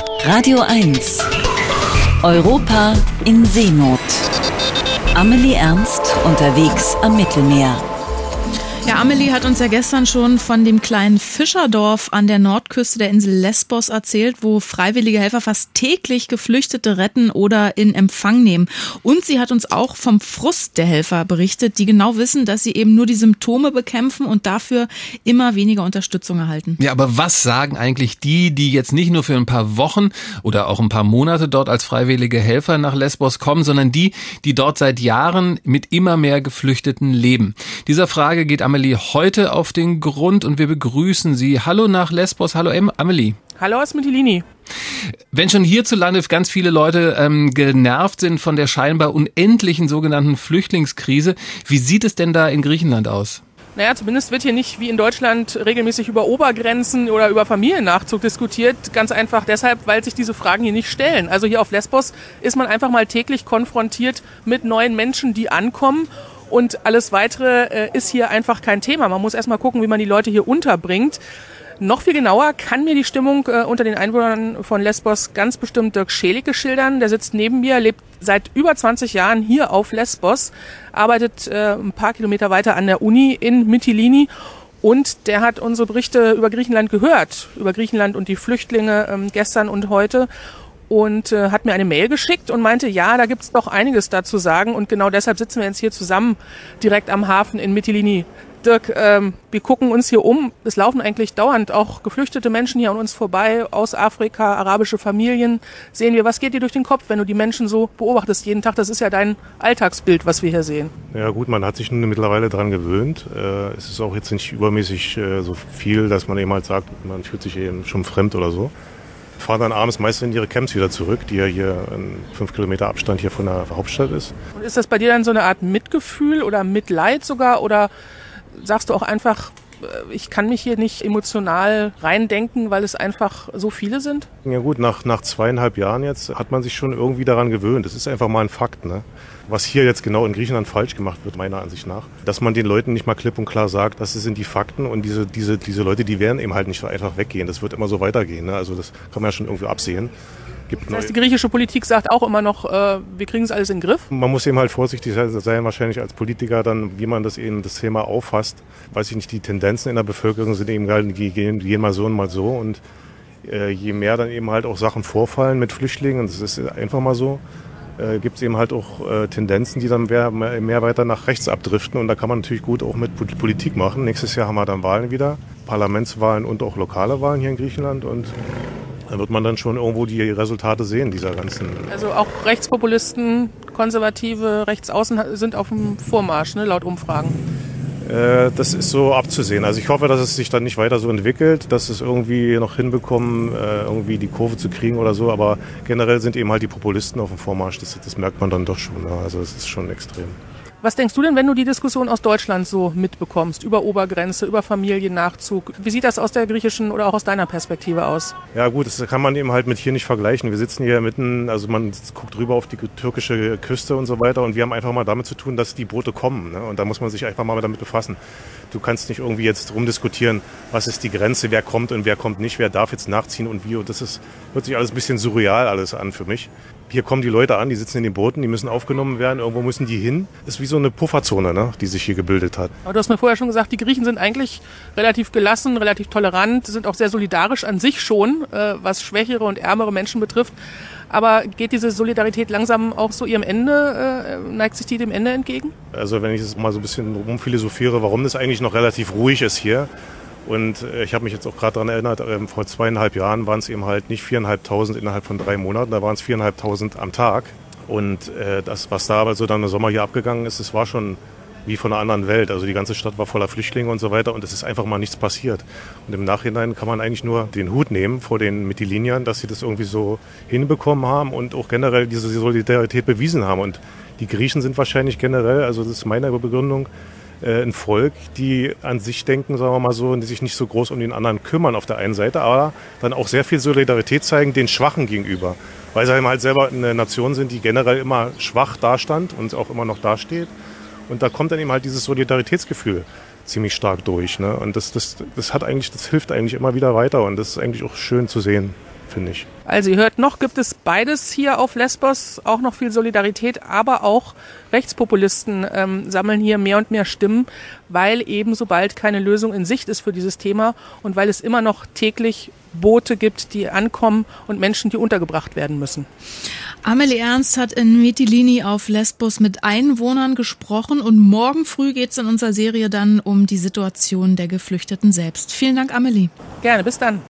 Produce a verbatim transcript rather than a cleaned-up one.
Radio eins. Europa in Seenot. Amelie Ernst unterwegs am Mittelmeer. Ja, Amelie hat uns ja gestern schon von dem kleinen Fischerdorf an der Nordküste der Insel Lesbos erzählt, wo freiwillige Helfer fast täglich Geflüchtete retten oder in Empfang nehmen. Und sie hat uns auch vom Frust der Helfer berichtet, die genau wissen, dass sie eben nur die Symptome bekämpfen und dafür immer weniger Unterstützung erhalten. Ja, aber was sagen eigentlich die, die jetzt nicht nur für ein paar Wochen oder auch ein paar Monate dort als freiwillige Helfer nach Lesbos kommen, sondern die, die dort seit Jahren mit immer mehr Geflüchteten leben? Dieser Frage geht Amelie heute auf den Grund und wir begrüßen Sie. Hallo nach Lesbos, hallo Amelie. Hallo aus Mytilini. Wenn schon hierzulande ganz viele Leute ähm, genervt sind von der scheinbar unendlichen sogenannten Flüchtlingskrise, wie sieht es denn da in Griechenland aus? Naja, zumindest wird hier nicht wie in Deutschland regelmäßig über Obergrenzen oder über Familiennachzug diskutiert. Ganz einfach deshalb, weil sich diese Fragen hier nicht stellen. Also hier auf Lesbos ist man einfach mal täglich konfrontiert mit neuen Menschen, die ankommen. Und alles Weitere äh, ist hier einfach kein Thema. Man muss erstmal gucken, wie man die Leute hier unterbringt. Noch viel genauer kann mir die Stimmung äh, unter den Einwohnern von Lesbos ganz bestimmt Dirk Schelicke schildern. Der sitzt neben mir, lebt seit über zwanzig Jahren hier auf Lesbos, arbeitet äh, ein paar Kilometer weiter an der Uni in Mytilini. Und der hat unsere Berichte über Griechenland gehört, über Griechenland und die Flüchtlinge ähm, gestern und heute. Und äh, hat mir eine Mail geschickt und meinte, ja, da gibt's doch einiges dazu sagen. Und genau deshalb sitzen wir jetzt hier zusammen direkt am Hafen in Mytilini. Dirk, ähm, wir gucken uns hier um. Es laufen eigentlich dauernd auch geflüchtete Menschen hier an uns vorbei, aus Afrika, arabische Familien. Sehen wir, was geht dir durch den Kopf, wenn du die Menschen so beobachtest jeden Tag? Das ist ja dein Alltagsbild, was wir hier sehen. Ja gut, man hat sich nun mittlerweile daran gewöhnt. Äh, es ist auch jetzt nicht übermäßig äh, so viel, dass man eben halt sagt, man fühlt sich eben schon fremd oder so. Fahren dann abends meist in ihre Camps wieder zurück, die ja hier in fünf Kilometer Abstand hier von der Hauptstadt ist. Und ist das bei dir dann so eine Art Mitgefühl oder Mitleid sogar? Oder sagst du auch einfach, ich kann mich hier nicht emotional reindenken, weil es einfach so viele sind? Ja gut, nach, nach zweieinhalb Jahren jetzt hat man sich schon irgendwie daran gewöhnt. Das ist einfach mal ein Fakt, ne? Was hier jetzt genau in Griechenland falsch gemacht wird, meiner Ansicht nach. Dass man den Leuten nicht mal klipp und klar sagt, das sind die Fakten und diese, diese, diese Leute, die werden eben halt nicht so einfach weggehen. Das wird immer so weitergehen, ne? Also das kann man ja schon irgendwie absehen. Gibt das heißt, die griechische Politik sagt auch immer noch, äh, wir kriegen es alles in den Griff? Man muss eben halt vorsichtig sein, wahrscheinlich als Politiker dann, wie man das eben das Thema auffasst. Weiß ich nicht, die Tendenzen in der Bevölkerung sind eben halt, die gehen, die gehen mal so und mal so. Und äh, je mehr dann eben halt auch Sachen vorfallen mit Flüchtlingen, und das ist einfach mal so, äh, gibt es eben halt auch äh, Tendenzen, die dann mehr, mehr weiter nach rechts abdriften. Und da kann man natürlich gut auch mit Politik machen. Nächstes Jahr haben wir dann Wahlen wieder, Parlamentswahlen und auch lokale Wahlen hier in Griechenland. Und dann wird man dann schon irgendwo die Resultate sehen, dieser ganzen... Also auch Rechtspopulisten, Konservative, Rechtsaußen sind auf dem Vormarsch, ne, laut Umfragen. Äh, das ist so abzusehen. Also ich hoffe, dass es sich dann nicht weiter so entwickelt, dass es irgendwie noch hinbekommen, äh, irgendwie die Kurve zu kriegen oder so. Aber generell sind eben halt die Populisten auf dem Vormarsch. Das, das merkt man dann doch schon. Ne? Also es ist schon extrem. Was denkst du denn, wenn du die Diskussion aus Deutschland so mitbekommst, über Obergrenze, über Familiennachzug? Wie sieht das aus der griechischen oder auch aus deiner Perspektive aus? Ja gut, das kann man eben halt mit hier nicht vergleichen. Wir sitzen hier mitten, also man guckt rüber auf die türkische Küste und so weiter und wir haben einfach mal damit zu tun, dass die Boote kommen. Ne? Und da muss man sich einfach mal damit befassen. Du kannst nicht irgendwie jetzt rumdiskutieren, was ist die Grenze, wer kommt und wer kommt nicht, wer darf jetzt nachziehen und wie. Und das ist, hört sich alles ein bisschen surreal alles an für mich. Hier kommen die Leute an, die sitzen in den Booten, die müssen aufgenommen werden, irgendwo müssen die hin. Das ist wie so eine Pufferzone, ne, die sich hier gebildet hat. Aber du hast mir vorher schon gesagt, die Griechen sind eigentlich relativ gelassen, relativ tolerant, sind auch sehr solidarisch an sich schon, äh, was schwächere und ärmere Menschen betrifft. Aber geht diese Solidarität langsam auch so ihrem Ende, äh, neigt sich die dem Ende entgegen? Also wenn ich jetzt mal so ein bisschen rumphilosophiere, warum das eigentlich noch relativ ruhig ist hier. Und äh, ich habe mich jetzt auch gerade daran erinnert, äh, vor zweieinhalb Jahren waren es eben halt nicht viereinhalbtausend innerhalb von drei Monaten, da waren es viereinhalbtausend am Tag. Und äh, das, was da aber so dann im Sommer hier abgegangen ist, das war schon wie von einer anderen Welt. Also die ganze Stadt war voller Flüchtlinge und so weiter und es ist einfach mal nichts passiert. Und im Nachhinein kann man eigentlich nur den Hut nehmen vor den Mytiliniern, dass sie das irgendwie so hinbekommen haben und auch generell diese Solidarität bewiesen haben. Und die Griechen sind wahrscheinlich generell, also das ist meine Begründung, ein Volk, die an sich denken, sagen wir mal so, und die sich nicht so groß um den anderen kümmern auf der einen Seite, aber dann auch sehr viel Solidarität zeigen den Schwachen gegenüber. Weil sie halt selber eine Nation sind, die generell immer schwach dastand und auch immer noch dasteht. Und da kommt dann eben halt dieses Solidaritätsgefühl ziemlich stark durch. Ne? Und das, das, das hat eigentlich, das hilft eigentlich immer wieder weiter und das ist eigentlich auch schön zu sehen. finde ich. Also ihr hört, noch gibt es beides hier auf Lesbos, auch noch viel Solidarität, aber auch Rechtspopulisten ähm, sammeln hier mehr und mehr Stimmen, weil eben sobald keine Lösung in Sicht ist für dieses Thema und weil es immer noch täglich Boote gibt, die ankommen und Menschen, die untergebracht werden müssen. Amelie Ernst hat in Mytilini auf Lesbos mit Einwohnern gesprochen und morgen früh geht es in unserer Serie dann um die Situation der Geflüchteten selbst. Vielen Dank, Amelie. Gerne, bis dann.